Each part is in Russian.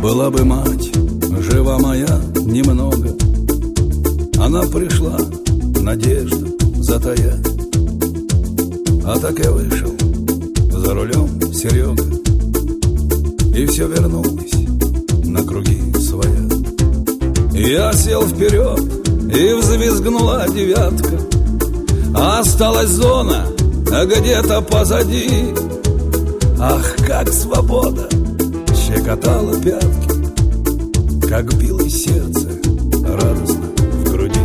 Была бы мать жива моя немного, она пришла надежду затаять. А так я вышел за рулем Серега, и все вернулось на круги своя. Я сел вперед, и взвизгнула девятка, а осталась зона где-то позади. Ах, как свобода щекотала пятки, как билось сердце радостно в груди.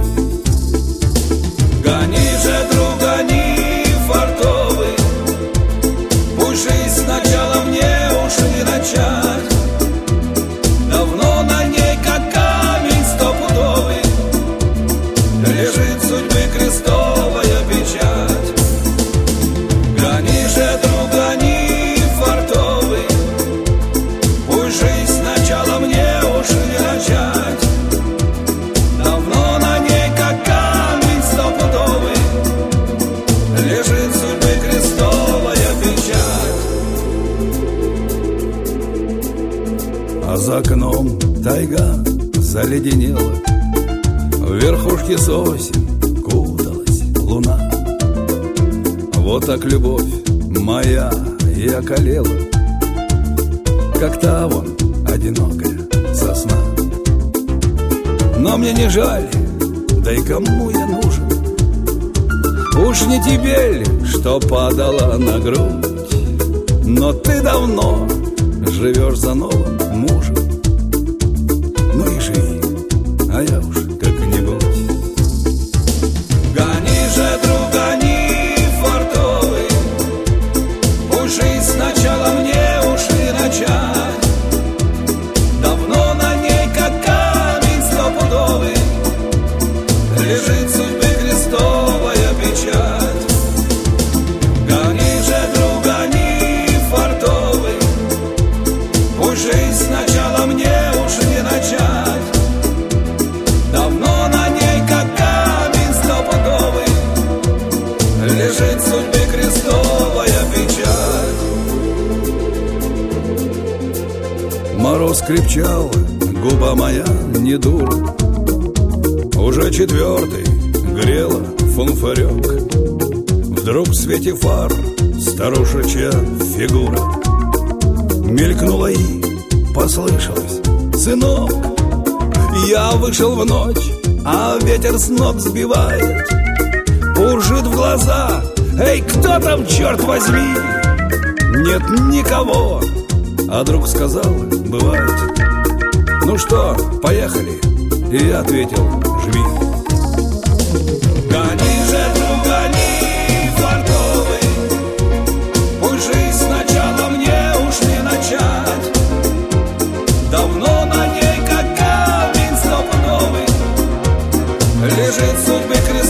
Гони же, друг, гони, фартовый, пусть жизнь сначала мне уж не начать. Давно на ней, как камень стопудовый, лежит судьбы крестовая печать. Гони же, друг, гони, фартовый, пусть жизнь сначала мне уж не начать. Давно на ней, как камень стопудовый, лежит судьбы крестовая печать. А за окном тайга заледенела, в верхушке сосен куталась луна. Вот так любовь моя и околела, как та вон одинокая сосна. Но мне не жаль, да и кому я нужен? Уж не тебе ли, что падала на грудь? Но ты давно живешь за новым мужем. Ну и живи, а я уж как-нибудь. Гони же, друг, гони, фартовый, пусть жизнь сначала мне уж не начать. Давно на ней, как камень стопудовый, лежит судьбы крестовая печать. Гони же, друг, гони, фартовый, пусть жизнь сначала мне уж не начать. Давно на ней, как камень стопудовый, лежит судьбы крестовая печать. Мороз крепчал, губа моя не дура, уже четвертый грела фонфарек. Вдруг в свете фар старушечья фигура мелькнула и послышалось: сынок. Я вышел в ночь, а ветер с ног сбивает, уржит в глаза: эй, кто там, черт возьми? Нет никого. А друг сказал: бывает. Ну что, поехали? И я ответил: жми. Гони же, друг, гони, фартовый, пусть жизнь сначала мне уж не начать. Давно на ней, как камень стопудовый, лежит судьбы крест.